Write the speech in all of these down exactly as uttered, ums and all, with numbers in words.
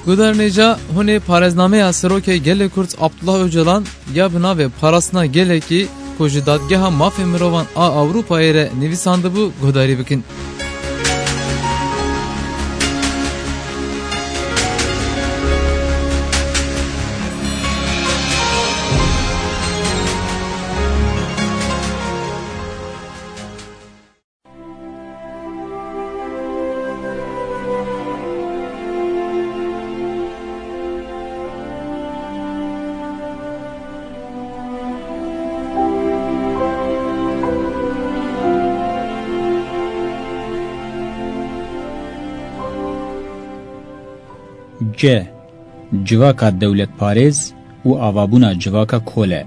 Guderneca hune parezname asroke gele Kurt Abdullah Öcalan ya bina ve parasına gele ki koji dadgeha mafya mirovan a Avrupa ere nivisandı bu godari bikin. C. Civaka devlet parez u avabuna civaka kole.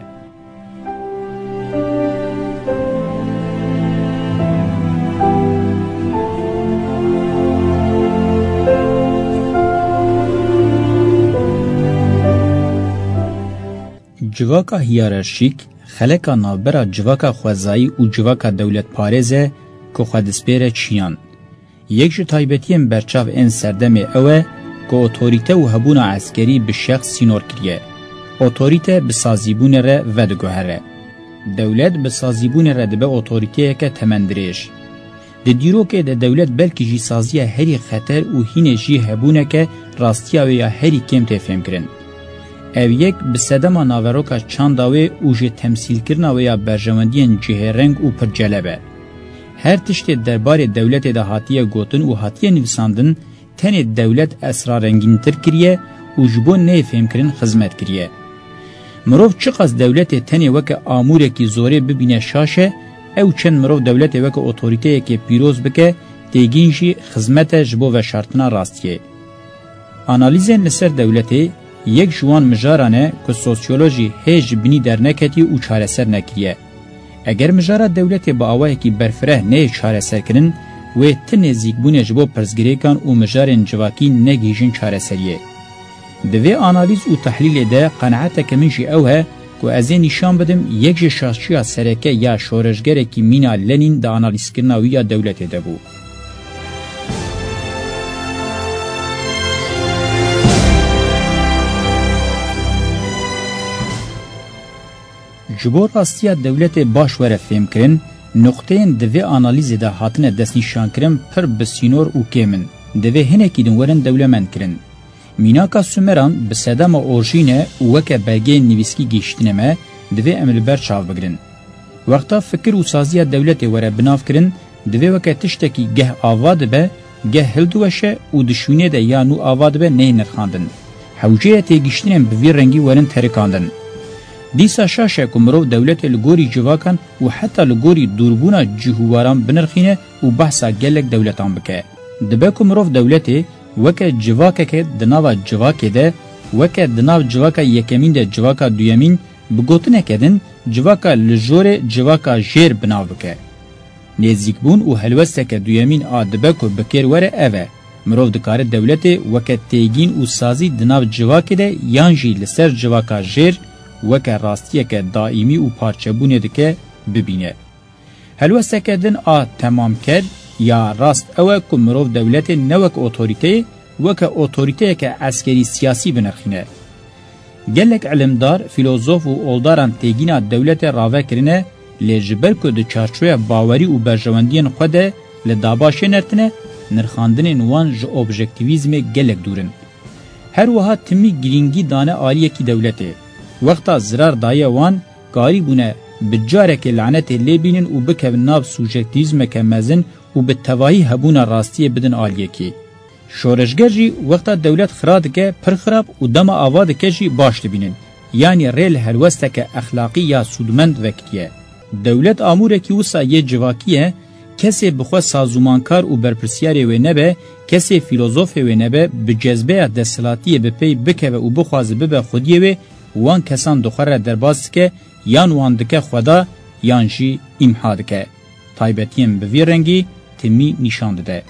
Civaka hiyerarşik xeleka navbera civaka xwezayî û civaka devlet parêze ku xwe dispêre çiyan. Yek ji taybetiyên berçav ên serdemê ew e ku otorîte û hebûna eskerî bi şex sînor kiriye. Otorîte bi sazîbûnê re vedigohere. Dewlet bi sazîbûnê re dibe otorîteyeke temendirêj. Di dîrokê de dewlet belkî jî saziya herî xeter û hînê jî hebûneke rastiya wê ya herî kêm tê fêmkirin. Ev yek bi sedema naveroka çanda wê û ji temsîlkirina wê ya berjewendiyên cihêreng û pirceleb e. Her tiştê derbarê dewletê de hatiye gotin û hatiye nivîsandin tenê dewlet esrarengîntir kiriye û ji bo neyê fêmkirin xizmet kiriye. Mirov çiqas dewletê tenê weke amûrekî zorê bibîne şaş e, ew çend mirov dewletê weke otorîteyekê pîroz bike, têgîn jî xizmete ji bo veşartina rastiyê. Analîzên li ser dewletê yek ji wan mijaran e ku sosyolojî hê ji binî derneketî û çareser nekiriye. Eger mijara dewletê bi awayekî berfireh neyê çareserkirin, wê ti nêzîkbûnê ji bo pirsgirêkan û mijarên civakî negihîjin çareseriyê. Di vê analîz û tehlîlê de qenaeteke min jî ew he ku ez ê nîşan bidim yek ji şaşçiya sereke ya şoreşgerekî mîna Lenin di analîzkirina wî ya dewletê de bû. Ji bo rastiya dewletê baş were fêmkirin, nokteyên di vê analîzê de hatine destnîşankirin pir bi sînor û kêm in. Divê hinekî din werin dewlementkirin. Mînaka Sümeran bi sedema orjîne û weke belgeyên nivîskî gîştine me divê em li ber çav bigirin. Wexta fikir û saziya dewletê were binavkirin, divê weke tiştekî geh ava dibe, geh hildiweşe û dişûnê de ya nû ava dibe neyê nirxandin. Hewceyê têgîştinên bi vî rengî werin terikandin. Dîsa şaş e ku mirov dewletê li gorî civakan û heta li gorî dûrbûna cihûwaran binirxîne û behsa gelek dewletan bike. Dibe ku mirov dewletê weke civakeke di nava civakê de, weke di nav civaka yekemîn de civaka duyemîn, bi gotineke din civaka li jorê civaka jêr binav bike. Nêzîkbûn û helwesteke duyemîn a dibe ku bikêr were ev e. Mirov dikare dewletê weke têgîn û sazî di nav civakê de yan jî li ser civaka jêr weke rastiyeke daîmî û parçebûnê dike bibîne. Helwesteke din a temamker ya rast ew e ku mirov dewletê ne wek otorîteyê, weke otorîteyeke eskerî siyasî binirxîne. Gelek ilimdar, filozof û oldaran têgîna dewletê ravekirine, lê ji ber ku di çarçoya bawerî û berjewendiyên xwe de li dabaşê nertine, nirxandinên wan ji objektivîzmê gelek dûr in. Her wiha timî girîngî dane aliyekî dewletê. Wexta zirar daye wan karî bûne bi carekê lanetê lêbînin û bikevin nav subjektivîzmeke mezin û bi tevahî hebûna rastiyê bidin aliyekî. Şoreşger jî wexta dewlet xira dike pir xirab û dema ava dike jî baş dibînin. Yani rê li helwesteke exlaqî ya sûdmend vekiriye. Dewlet amûrekî wisa yê civakî ye, kesê bi xwe sazûmankar û berpirsyarê wê nebe, kesê filozofê wê nebe, bi cezbeya desthilatiyê bi pey bikeve û bixwaze bibe xwediyê wê, wan kesan dixwe re derbas dike, yan wan dike xweda, yan jî îmha dike. Taybetiyên bi vî rengî timî nîşan dide.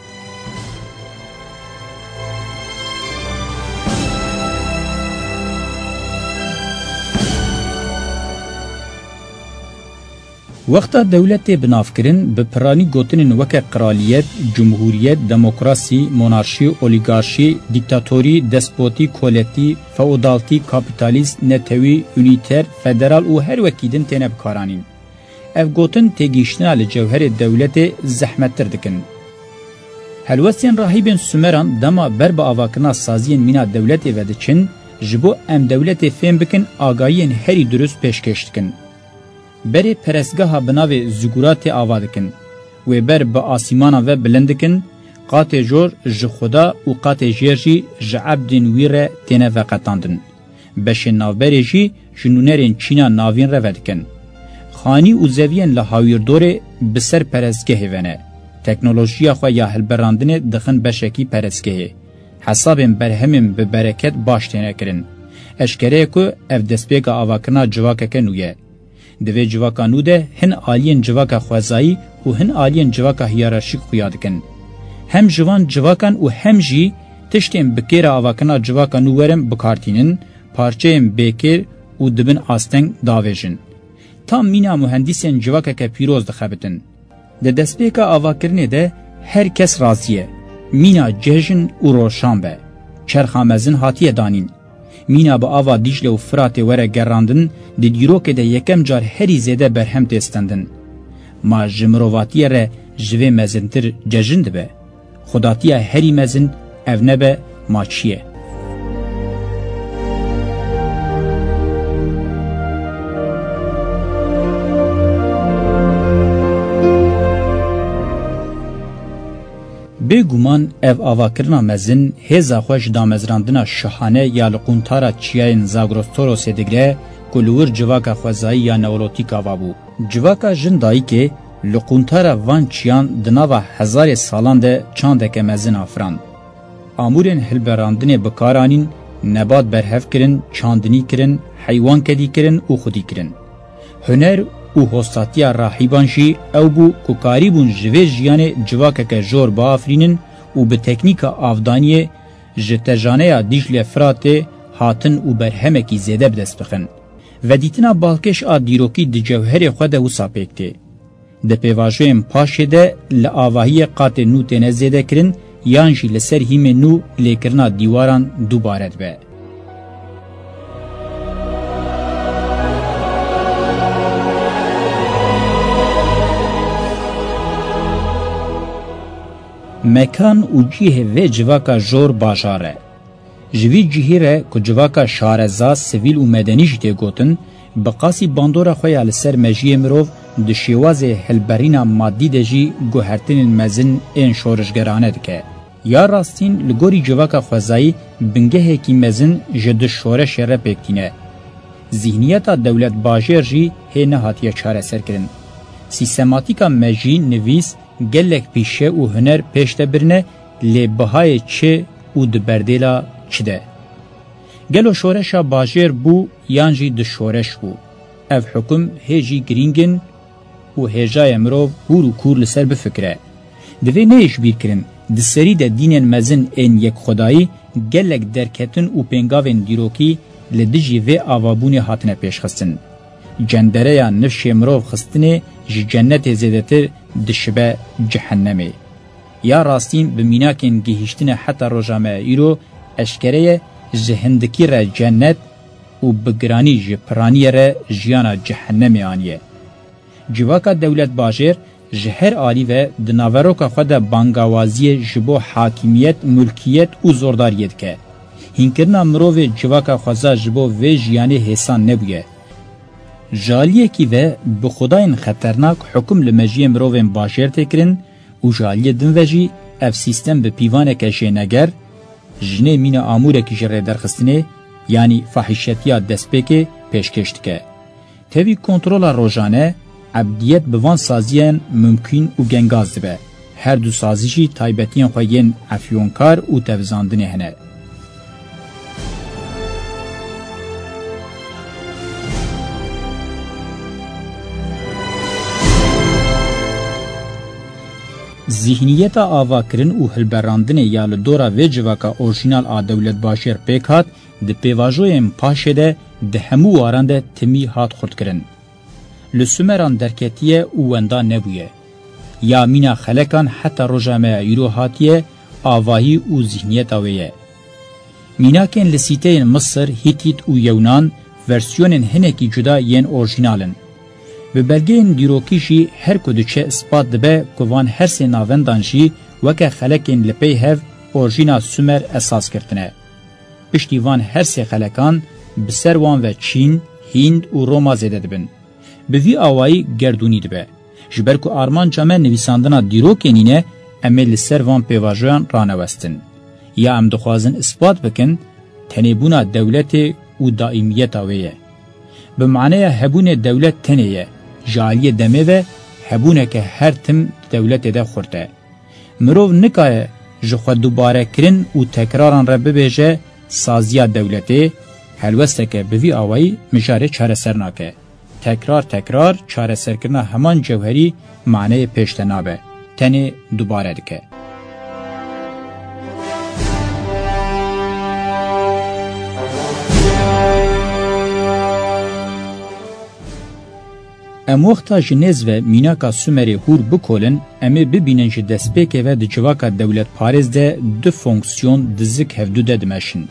وقتا دولت بنافکرین به پرانی گوتنین وک قرالیت، جمهوریت، دموکراسی، مونارشی، اولیگارشی، دیکتاتوری، دسپوتی، کولتی، فئودالتی، کاپیتالیست، نتوی، یونیتر، فدرال و هر وکیدن تنه بکارانین. اف گوتن تگیشتنا لجوهر دولت زحمت تر دکن. هلوسین راهیبین سومران دما بر با آواکنا سازین مینا دولت ودچن جبو ام دولت فهم بکن آگاهین هری درست پیشکش دکن. بری پرسگاه بناوی زگورات آوادکن و بر با آسیمانا و بلندکن قات جور جخدا و قات جیرجی جعبدین ویره تینه وقتاندن. بشه ناوبری جی جنونرین چینا ناوین رو ودکن. خانی و زوین لحاویر دوره بسر پرسگه ونه. تکنولوژیا خو یا هلبراندن دخن بشکی پرسگه. حسابین برهمین به برکت باش تینه کرن. اشکره کو اف دسپیگا آواکنا جواکه کنویه. دوی جواکا نوده هن آلین جواکا خوازایی و هن آلین جواکا هیارشیک خویادکن. هم جوان جواکان و هم جی تشتیم بکیر آواکنا جواکا نوورم بکارتینن، پارچهیم بکیر و دبن آستنگ داویجن. تا مینا مهندسین جواکا که پیروز دخبتن. ده دسپیکا آواکرنه ده هر کس رازیه. مینا جهجن و روشان به. چرخامزن هاتیه دانین. مینا با آوا دیجل و فرات وره گراندن دی دیروک ده یکم جار هری زیده برهم تستندن. ما جمرواتیه ره جوه مزنتر ججند به. خداتیه هری مزن اونه به ما چیه. بگومان او آواکرنا مزن هزا خوش دامزراندنا شحانه یا لقونتارا چیاین زاگروستورو سیدگره کلور جواکا خوزایی یا نولوتیکا وابو. جواکا جندایی که لقونتارا وان چیان دناوا هزار سالان ده چاندک مزن آفران. آمورین هلبراندن بکارانین نبات برهف کرن، چاندنی کرن، حیوان کدی کرن و خودی کرن. هنر او هستاتیا راهیبانشی او بو کوکاریبون جوی جیان جواکه که جور با آفرینن و به تکنیک آفدانی جتجانه دیجل فراته هاتن و برهمکی زیده بدست بخن. و دیتنا بالکش آ دیروکی دی جوهر خود و ساپیکته. ده پیواجویم پاشه ده لآواهی قات نو تینه زیده کرن یانجی لسر هیم نو لیکرنا دیواران دوبارد به. مکان و جیه و جواکا جور باجاره. جوی جیهره که جواکا شارزا سویل و مدنی جده گوتن بقاسی باندورا خویا لسر مجیه مروف ده شیواز هلبرینا مادی ده جی گوهرتن مزن این شورشگرانه دکه. یا راستین لگوری جواکا خوزایی بنگه کی مزن جده شورش ره پکتینه. ذهنیتا دولت باجر جی هنه هاتیه چاره سر کرن. سیستماتیکا مجی نویس گلک پیشه و هنر پیشته برنه لی بهای چه و دبردیلا چه ده. گلو شورشا باجر بو یانجی ده شورش بو. اف حکم هیجی گرینگن و هیجای امرو هور و کور لسر بفکره. دوی نیش بیر کرن ده سری ده دینن مزن این یک خدایی گلک درکتن و پنگاوین دیروکی لدجی و آوابون هاتنه پیش خستن. جندره یا نفش امرو خستنه جی جنت زیدتر دشبه جهنمه. یا راستین بمیناکن گهشتن حتی رجامه ایرو اشکره جهندکی را جنت و بگرانی جی پرانی را جیانا جهنمه آنیه. جواکا دولت باجر جهر آلی و دناوروکا خود بانگاوازی جبو حاکمیت، ملکیت و زورداریت که. هینکرنا مروف جواکا خوزا جبو و جیانه حسان نبویه. جالیه کی و بخداین خطرناک حکم لمجیه مروفین باشر تکرن و جالیه دن وجی اف سیستم به پیوانه کشه نگر جنه مین آموره کی جره درخستنه یعنی فاحشتیا دسپیک پیشکشت که. تاوی کنترول روزانه عبدیت بوان سازیان ممکن و گنگاز دبه. هر دو سازیشی تایبتین خوین افیونکار و تفزاندنه هنه. ذهنیت آواکرین و هلبراندن یا لدورا و جواکا اورژینال آ دولت باشر پیک هات ده پیواجویم پاشه ده ده همو واران ده تمی هات خورد کرن. لسومران درکتیه و وندا نبویه. یا مینا خلکان حتی رجامه یورو هاتیه آواهی و ذهنیت آویه. میناکن لسیته مصر، هیتیت و یونان ورسیون هنکی جدا ین اورژینالن. به بلگین دیروکیشی هر کدوچه اثبات دبه کوان هر سه ناوندانجی وکه خلکین لپی هف اورژینا سومر اساس کرتنه. پشتیوان هر سه خلکان بسروان و چین، هند و روما زیده دبن. به وی آوائی گردونی دبه. جبر کو آرمان جامع نویساندنا دیروکینینه امل سروان پیواجوان رانوستن. یا ام دخوازن اثبات بکن تنیبونا دولت و دائمیت آویه. به معنی هبون دولت تنیه جالی دمه و هبونه که هر تم دولت ده خورده. مروف نکایه جخوا دوباره کرن و تکراران را ببیجه سازیا دولته هلوسته که بوی آوائی مجاره چاره سرناکه. تکرار تکرار چاره سرکرنا همان جوهری معنی پیشتنابه. تنی دوباره دکه. اموختا جنیز و میناکا سومری هور بکولن امی ببینن جه دسپیکه و ده جواکا دولت پارز ده دو فونکسیون دزک هفدو ده دمشن.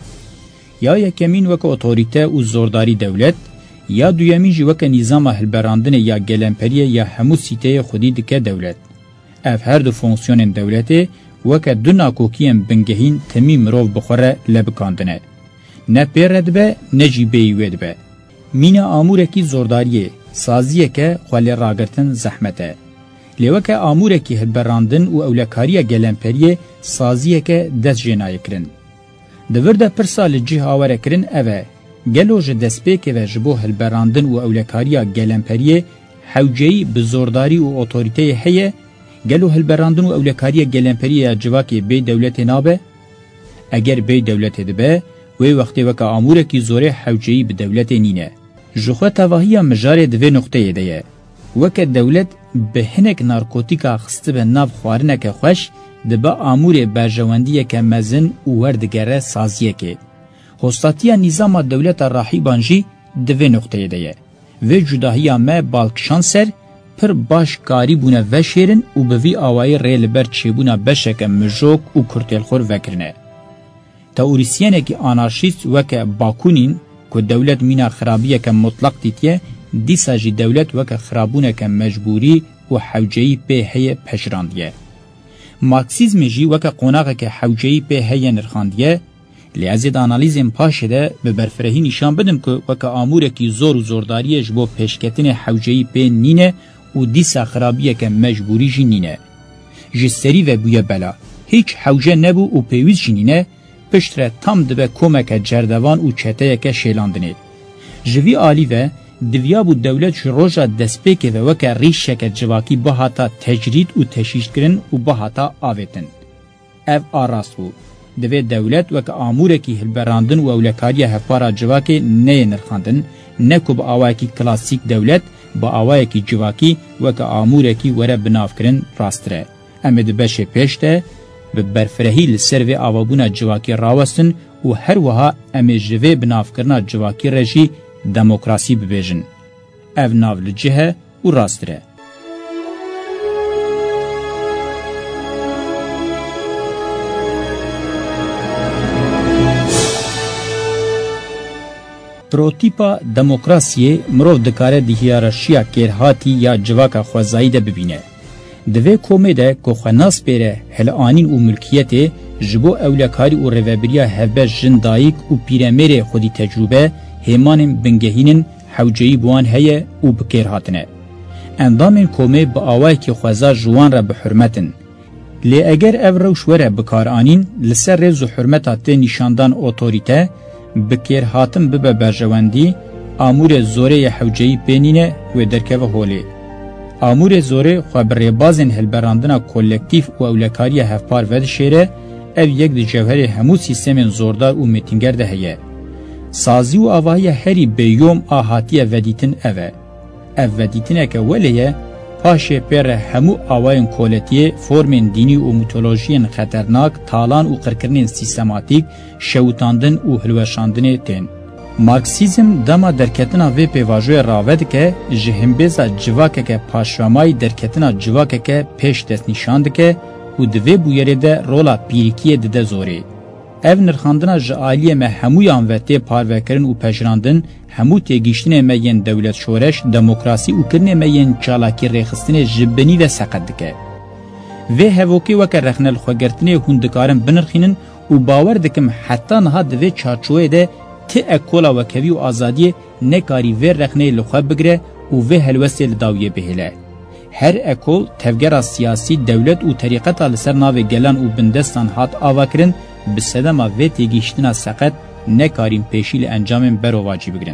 یا یکمین وکا اتوریته و زورداری دولت، یا دویمین جه وکا نظام هلبراندن یا گلمپریه یا همو سیته خودی دکه دولت. اف هر دو فونکسیون دولته وکا دو ناکوکیم بنگهین تمیم روف بخوره لبکاندنه. نه پیرد به نه جیبهی وید به. مینا آموره کی زورداریه سازیه که خوالی راگرتن زحمته. لیوکه آموره کی هلبراندن و اولکاریه گلمپریه سازیه که دست جنایه کرن. دورده پرسا لجیه آوره کرن اوه گلو جه دسپیکه و جبو هلبراندن و اولکاریه گلمپریه حوجهی بزورداری و اوتوریته هیه گلو هلبراندن و اولکاریه گلمپریه جواکی بی دولت نابه. اگر بی دولت دبه وی وقتی وکه آموره کی زوره حوجهی به دولت نینه. جخوه تواهی مجاره دوی نقطه دیه. وکه دولت به هنک نارکوتیکا خسته به ناف خوارنه که خوش دبا آمور برجواندیه که مزن و وردگره سازیه که. هستاتیه نظام دولت راحی بانجی دوی نقطه دیه. و جداهی ما بالکشان سر پر باش کاری بونه وشیرن و بوی آوائی ریل بر چیبونه بشک مجوک و کرتیل خور وکرنه. تئوریسیانه که آنارشیست وکه باکونین که دولت مینا خرابیه که مطلق دیتیه دیسا جی دولت وکه خرابونه که مجبوری و حوجهی په هی پشراندیه. مارکسیزم جی وکه قوناغه که حوجهی په هی نرخاندیه لیازید آنالیزم پاشه ده به برفرهی نشان بدم که وکه آموره که زور و زورداریه جبو پیشکتن حوجهی په نینه و دیسا خرابیه که مجبوری جی نینه. جستری و بویه بلا هیچ حوجه نبو و پیویز جی نینه پشتره تام دبه کمک جردوان و چته که شیلاندنید. جوی آلی و دویا بود دولت روژا دسپیک و وکه ریش شکر جواکی بحاتا تجرید و تشیش کرن و بحاتا آویتن. او آراست بود. دوی دولت وکه آموره کی هلبراندن و اولکاری هفپارا جواکی نه نرخاندن نکو با آوائی کی کلاسیک دولت با آوائی کی جواکی وکه آموره کی وره بناف کرن راستره. امید بشه پیشته به برفرهی لسر و آوابونا جواکی راوستن و هر وها امی جوه بناف کرنا جواکی رجی دموکراسی ببیجن. او ناو لجهه و راستره. پروتیپا دموکراسی مروف دکاره دی هیرارشیا کرهاتی یا جواکا خوزایی ده ببینه. دوی کومه ده که خناس پیره هلانین و ملکیت جبو اولکاری و روابریا هفبه جندایک و پیرمیر خودی تجربه همان بنگهینن حوجهی بوان هیه و بکر هاتنه. اندامین کومه با آوائی که خوزا جوان را بحرمتن. لی اگر او روش وره بکار آنین لسر رز و حرمتات نشاندان اوتوریته بکر هاتن ببه برجواندی آمور زوره حوجهی پینینه و درکه و هولی. آمور زوره خبر بازن هلبراندنا کولکتیف و اولکاری هفپار ود شیره او یک دی جوهر همو سیستم زوردار و میتینگر ده هیه. سازی و آواهی هری بیوم آهاتی ودیتن اوه. او ودیتنه که ولیه پاشه پر همو آواین کولتیه فرمین دینی و میتولوژین خطرناک تالان و قرکرنین سیستماتیک شوتاندن و هلوشاندن تین. مارکسیزم دما درکتنا وی پیواژوی راود که جهنبیزا جواکه که پاشوامای درکتنا جواکه که پیش دست نشاند که و دوی بویره ده رولا پیریکیه ده زوری. او نرخاندنا جعالیه مه همویان و تی پاروکرن و پجراندن همو تیگیشتن مین دولت شورش دموکراسی و کرن مین چالاکی ریخستن جبنی و سقد دکه. و هفوکی وکر رخنل خوگرتن هندکارن بنرخینن و باور دکم حتی نها دوی چارچوه ده تی اکولا وکوی و آزادی نکاری و رخنه لخواه بگره و و هلوستی لداویه بهله. هر اکول تفگر سیاسی دولت و طریقتا لسر ناو گلان و بندستان هات آوا کرن بسدما و تیگیشتنا سقط نکاریم پیشیل انجام برو واجی بگرن.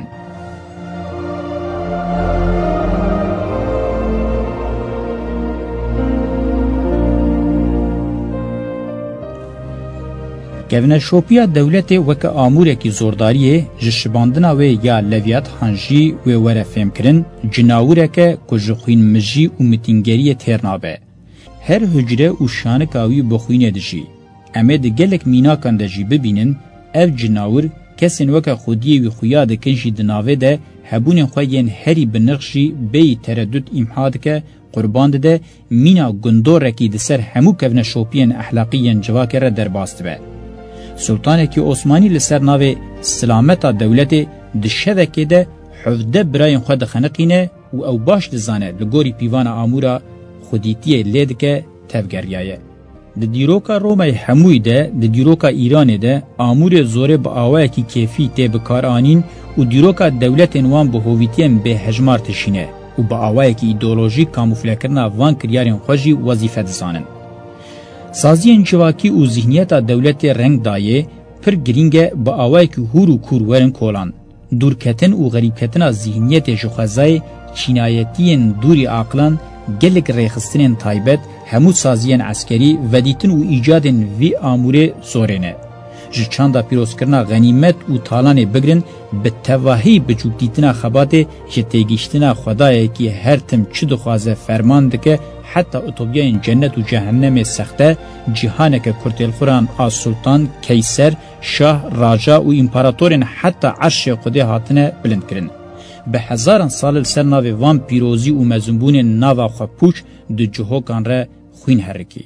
گونا شوپیا دولت وک آموره کی زورداریه جشباندنا و یا لویات هانجی و وره فهم کرن جناوره که کجخوین مجی و متینگری ترنابه. هر هجره و شانکاوی بخوین دجی. امه ده گلک مینا کندجی ببینن اف جناور کسین وک خودی و خویا ده کنشی دناوه ده هبون خواهین هری بنقشی بی تردد امحاد که قربان ده مینا گندور رکی ده سر همو کون شوپین احلاقیین جواکر در باست به. سلطانه کی عثمانی لسر ناو سلامتا دولت ده شوکه ده حفده براین خود خنقینه و او باش دزانه لگوری پیوان آمورا خودیتیه لید که تفگریایه. د دیروکا رومای هموی ده د دیروکا ایران ده آمور زوره با آوه کی کیفی ته بکارانین و دیروکا دولت وان به هویتیم به هجمار تشینه و با آوه کی ایدئولوژیک کاموفله کرنا وان کریارین خوشی وظیفه دزانن. سازی انچواکی و ذهنیت دولت رنگ دایه پر گرینگه با آوه کی هور و کور ورن کولان. دورکتن و غریبکتن ذهنیت جخزای چینایتین دوری عقلان گلک ریخستنین تایبت همو سازیان عسکری و دیتن و ایجادن وی آموره زورینه. جه چاندا پیروز کرنا غنیمت و تالان بگرن به تواهی بچوک دیتنا خبات جه تیگیشتنا خدای که هر تم چه دخوازه فرمان دکه حتی اتوبیان جنت و جهنم سخته جهانه که کرتیل خوران آز سلطان، کیسر، شاه، راجا و امپاراتورین حتی عرش خود هاتنه بلند کرن. به هزاران سال سر ناو وان پیروزی و مزنبون ناو خپوش دو جهوکان را خوین حرکی.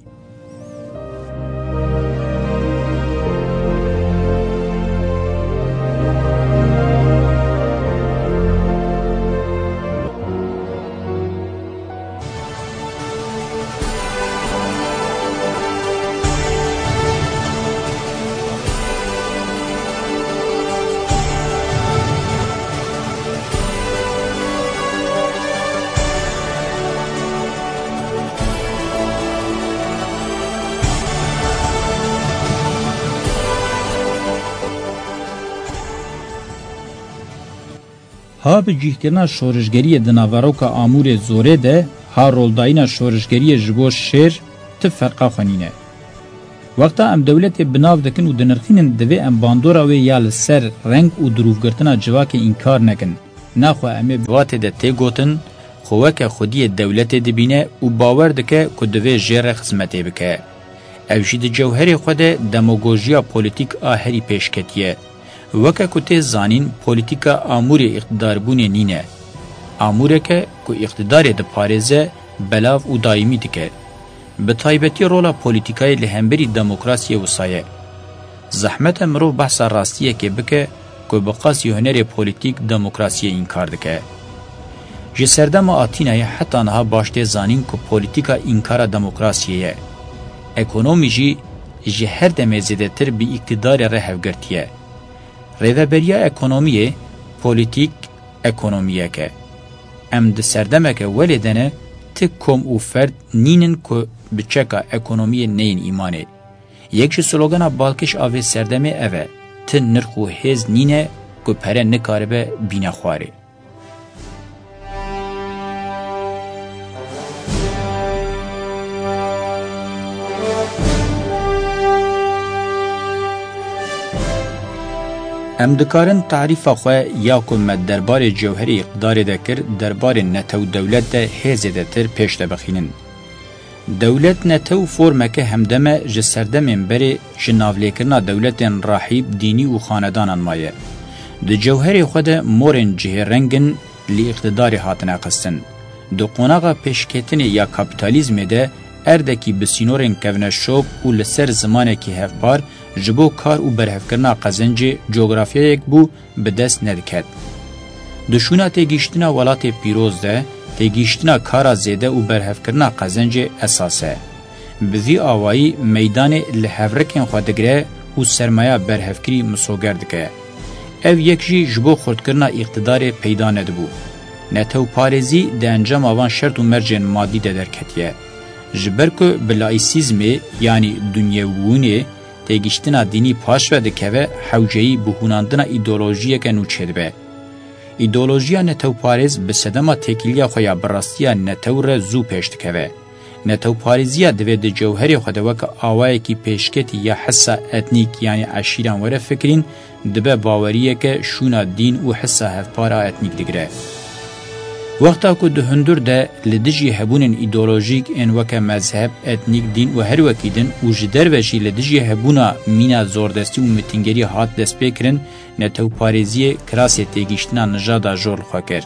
ها بجیهکرنا شورشگری دناوروکا آمور زوره ده ها رولداینا شورشگری جبو شیر ته فرقا خونینه. وقتا ام دولت بناو دکن و دنرخینن دوی ام باندورا و یا لسر رنگ و دروفگرتنا جواک انکار نکن. ناخو امه بوات ده تی گوتن خوک خودی دولت دبینه و باور دکه که دوی جیر خزمته بکه. اوشی ده جوهر خود دموگوژیا پولیتیک آهری پیشکتیه. وکه کتی زانین پولیتیکا آمور اقتدار بونه نینه. آموره که که اقتدار ده پارزه بلاو و دائمی دکه. به طایبتی رولا پولیتیکای لهمبری دموکراسی وسایه. زحمت امرو بحث راستیه که بکه که بقاسی هنر پولیتیک دموکراسی انکار دکه. جه سردم آتینای حتی نها باشته زانین که پولیتیکا انکار دموکراسیه. اکونومی جی جه هر دمه زیده تر بی اقتدار ره هفگرتیه. ریوبریا اکونومیه پولیتیک اکونومیه که ام ده سردمه که ولی دنه تک کم و فرد نینن که بچکا اکونومیه نین ایمانه. یکش سلوگانا بالکش آوه سردمه اوه تن نرخو هز نینه که پره نکاره به بینه خواره. ام دکارن تعریف خواه یا کمت دربار جوهری اقدار دکر دربار نتو دولت ده هزده تر پیش ده بخینن. دولت نتو فرمکه همدمه جسردمین بری جناولیکرنا دولت راحیب دینی و خاندانان مایه. د جوهر خود مورن جهرنگن لی اقتدار هاتنه قستن. دو قوناغا پیشکتن یا کپیتالیزم ده اردکی بسینورن کونشوب و لسر زمانه که هفبار جبو کار و برهفکرنا قزنج جغرافیه یک بو به دست ندکد. دشونا تیگیشتنا ولات پیروز ده تیگیشتنا کارا زیده و برهفکرنا قزنج اساسه. بذی آوائی میدان لحفرکن خودگره و سرمایه برهفکری مسوگردکه. او یک جی جبو خردکرنا اقتدار پیدا ندبو. نتو پارزی ده انجام آوان شرط و مرجن مادی ده درکتیه. جبرکو بلایسیزمی یعنی دنیاوونه تیگیشتنا دینی پاش و دکوه حوجهی بهوناندنا ایدولوژیه که نوچه به. ایدولوژیا نتو پارز به صدما تکیلیا خویا براستیا نتو را زو پیشت که. نتو پارزیا دوی ده جوهری خودوک آوائه کی پیشکتی یا حسا اتنیک یعنی عشیران وره فکرین دبه باوریه که شونا دین و حسا هفپارا اتنیک دگره. وقتا که ده هندور ده لدجی هبونن ایدولوژیک ان وکه مذهب اتنیک دین و هر وکیدن و جدر وشی لدجی هبونا مینا زوردستی و متنگری هات دست بکرن نتو پارزی کراسی تیگیشتنا نجادا جور خواکر.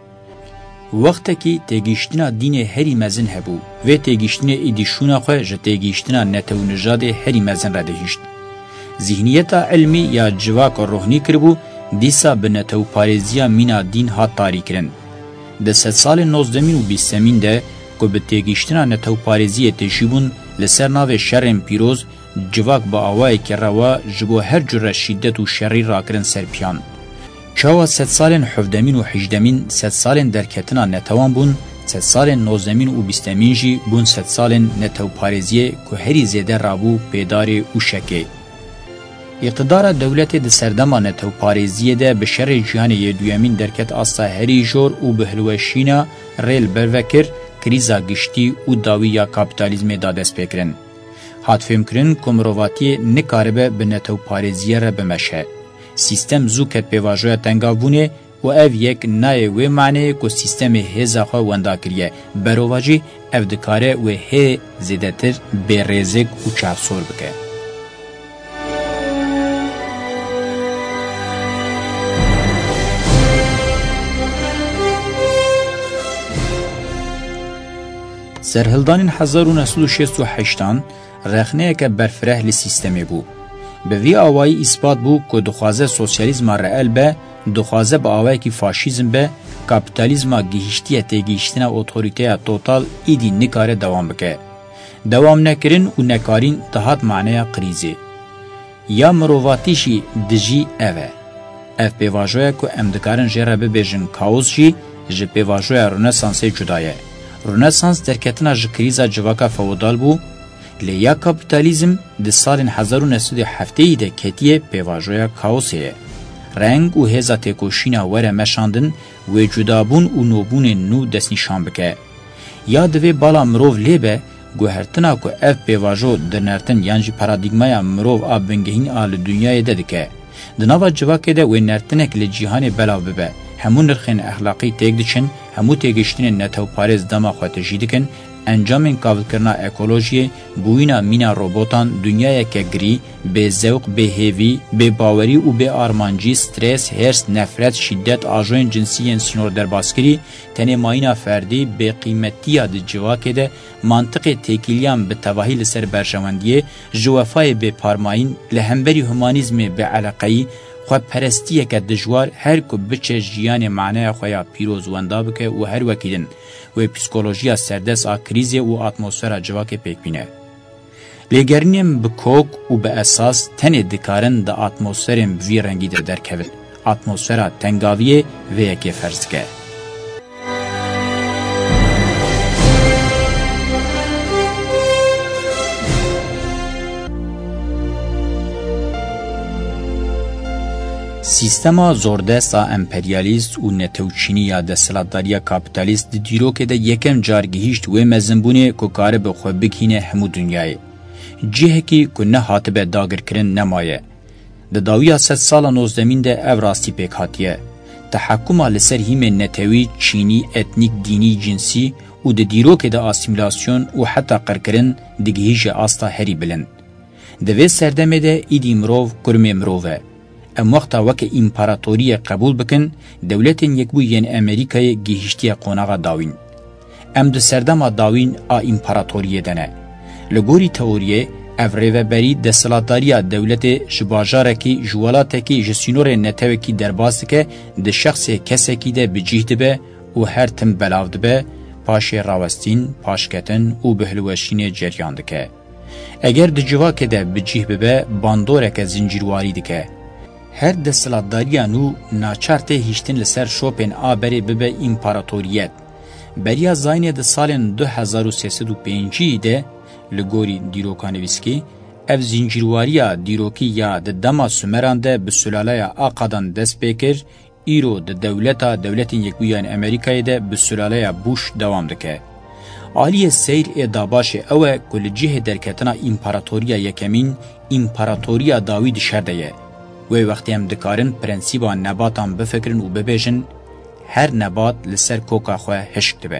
وقتا که تیگیشتنا دین هری مزن هبو و تیگیشتنا ایدیشونا خواه جه تیگیشتنا نتو نجاد هری مزن را دهیشت. ذهنیتا علمی یا جواک و روحنی کربو دیسا به نتو پارزیا مینا دین هات تاری کرن. ده ست سال نوزدمین و بیستمین ده که به تیگیشتنا نتو پارزی تشیبون لسر ناو شرم پیروز جواک با آوائی که روا جبو هر جور شدت و شری را کرن سرپیان. چاوا ست سال حفدمین و حجدمین ست سال درکتنا نتوان بون، ست سال نوزدمین و بیستمین جی بون ست سال نتو پارزی که هری زیده رابو پیدار و شکه. اقتدار دولت د سردما نتو پاریزیه ده به شر جهان یدویمین درکت آسا هری جور و بهلوشینا ریل بروکر کریزا گشتی و داوی یا کابیتالیزم دادست بکرن. هات فهم کرن کمرواتی نکاربه به نتو پاریزیه را بمشه. سیستم زوکت پیواجویا تنگاوونه و او یک نای و معنی که سیستم هزا خواه وندا کریه. برواجی او دکاره و هی زیدتر بیرزک و چافسور بکه. سرهلدان هزار و نهصد و شصت و هشت رخنه که برفره لسیستمی بو. به وی آوائی اثبات بو که دخوازه سوسیالیزم رئال به، دخوازه با آوائی که فاشیزم به، کپیتالیزم گیشتی تیگیشتن اوتوریته توتال ایدی نکاره دوام بکه. دوام نکرین و نکارین تحت معنی قریزی. یا مرواتیشی دجی اوه. اف پیواجوه که امدکارن جره ببیجن کاوز جی، جه پیواجوه رنسانسی جدایه. رنسانس درکتنا جکریزا جواکا فودال بو، لیا کپیتالیزم ده سال هزار و نهصد و هفت ده کتیه پیواجویا کاوسیه. رنگ و هزا تکوشینا وره مشاندن و جدابون و نوبون نو دست نشان بکه. یا دوی بالا مروف لیبه گوهرتنا که اف پیواجو درنرتن یانجی پارادیگمایا مروف آب بنگهین آل دنیای ددکه. دناوا جواکه ده و نرتنک لجیهان بلاو ببه. همون نرخین اخلاقی تیگ دچن، همو تیگشتین نتو پارز دما خواهد جیدکن، انجام کابل کرنا اکولوژی، بوینا مینا روبوتان، دنیای که گری، به زوق، به هیوی، به باوری و به آرمانجی، سترس، هرس، نفرت، شدت، آجوین جنسی انسینور در باسکری، تنه ماینا فردی، به قیمتی اد جواکه ده، منطق تکیلیان به تواهی لسر برشواندیه، جوافای به پارماین، لهمبری همانیزم به علاقی، خو پرستیه که دجوار هر کو بچه جیان معنی خویا پیروز وندا بکه و هر وکیدن و پسیکولوژیا سردس ا کریز و اتمسفر جواکه پکبینه. لګرنیم بکوک او به اساس تنه دکارن د اتمسفرم وی رنگی در درکوت. اتمسفر تنگاویه و یکی فرض که. سیستما زوردستا امپریالیست و نتوچینی یا دستلاتداریا کابیتالیست دی دیرو که ده یکم جارگیهیشت و مزنبونه که کاره به خواه بکینه همو دنیای. جیه که که نه حاطبه داگر کرن نمایه. ده داویا ست سالا نوزدمین ده او راستی پیک حاتیه. تحکم لسر هیم نتوی، چینی، اتنیک، دینی، جنسی و ده دیرو که ده آسیملاسیون و حتی قرکرن دگیهیش آستا هری بلند. ده وی سردمه ده ایدی مروف کرمی مروفه. ام وقتا وک امپراتوری قبول بکن دولتین یکبو ین امریکای گیهشتی قوناغا داوین. ام د سردما داوین آ امپراتوریه دنه. لگوری تئوریه افریو بری دستلاتداریا دولت شباجارکی جوالاتکی جسینور نتوکی درباست که د شخص کسکی ده بجیهد به و هر تم بلاود به پاش راوستین، پاشکتن و بهلوشین جریان دکه. اگر د جواکه ده بجیه به باندورک زنجیرواری دکه. هر دستلاتداریا نو ناچارته هیشتن لسر شوپن آبری ببه امپراتوریت. بریا زاینه ده سالن دو هزار و سیصد و پنجی ده لگوری دیروکانویسکی اف زنجیرواریا دیروکی یا د دما سومران ده به سلاله آقادان دست بکر ایرو د دولتا دولتین یکویان امریکای ده به سلاله بوش دوام دکه. آلی سیر اداباش اوه کل جه درکتنا امپراتوریا یکمین امپراتوریا داوید شرده و وقتی هم دکارن پرنسیبا نباتان بفکرن و ببیجن هر نبات لسر کوکا خواه هشک دبه.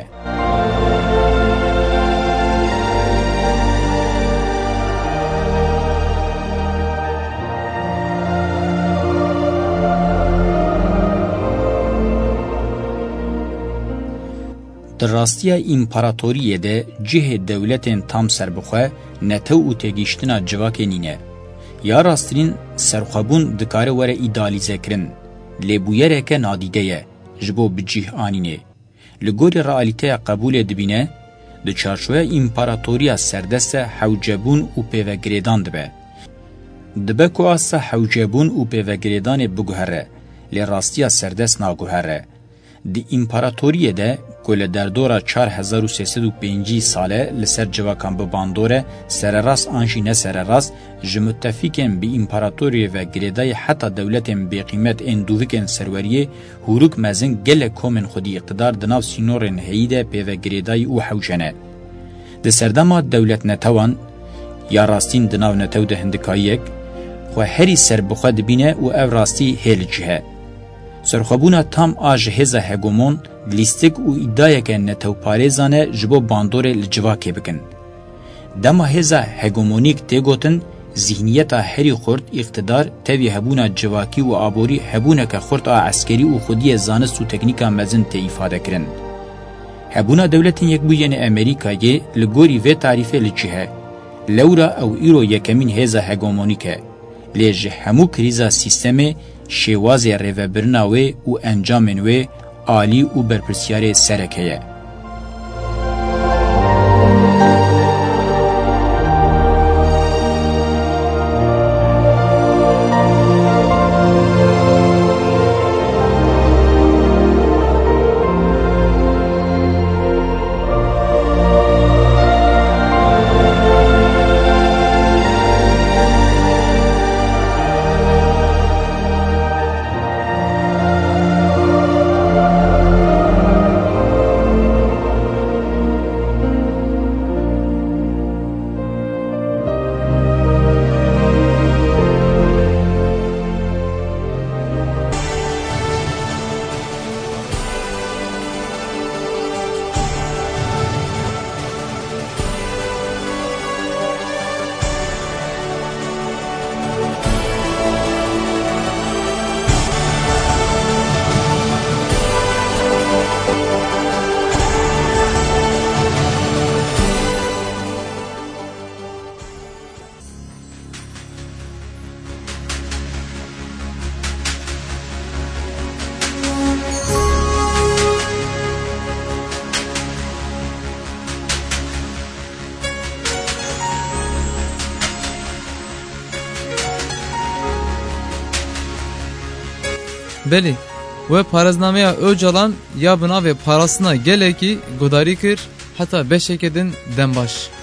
در راستیا امپراتوریه ده جه دولتین تام سربخواه نتو و تگیشتنا جواک نینه. یا راسترین سرخوابون دکاره وره ایدالیزه کرن. لیبویره که نادیده یه. جبو بجیه آنینه. لگوری رئالیته قبول دبینه ده چارشوه امپراتوریا سردست حوجبون و پیوگریدان دبه. دبه که آسا حوجبون و پیوگریدان بگوهره. لی راستیا سردست ناگوهره. دی امپراتوریه ده کل در دورا چهار هزار و سیصد و پنج ساله لسر جواکان به باندوره سرراس آنشی نه سرراس جمتفیکن بی امپراتوریه و گریدای حتی دولتن بی قیمت اندوویکن سروریه هوروک مزن گل کومن خودی اقتدار دناو سینورن هیده پی و گریدای او حوشنه. ده سردما دولت نتوان یا راستین دناو نتو ده هندکاییک خو هری سر بخواد بینه و او راستی هیل جهه. سرخوابونا تام آج هزا هگومون لیستک و ایدای که نتو پارێزانه جبو باندور لجواکه بکن. دما هزا هگومونیک تیگوتن ذهنیتا هری خورد اقتدار تاوی هبونا جواکی و آبوری هبونا که خورد آ عسکری و خودی زانست و تکنیکا مزن تی ifade کرن. هبونا دولتین یک بوین امریکایی لگوری و تعریفه لچه لورا او ایرو یکمین هزا هگومونیکه لیج همو کریزا سیستم شیوازی ریوبرناوی و انجامنوی عالی و برپرسیار سرکیه. بلی و پارزنامه Öcalan ya buna ve parasına geleki godari kır hatta beşekedin denbaş.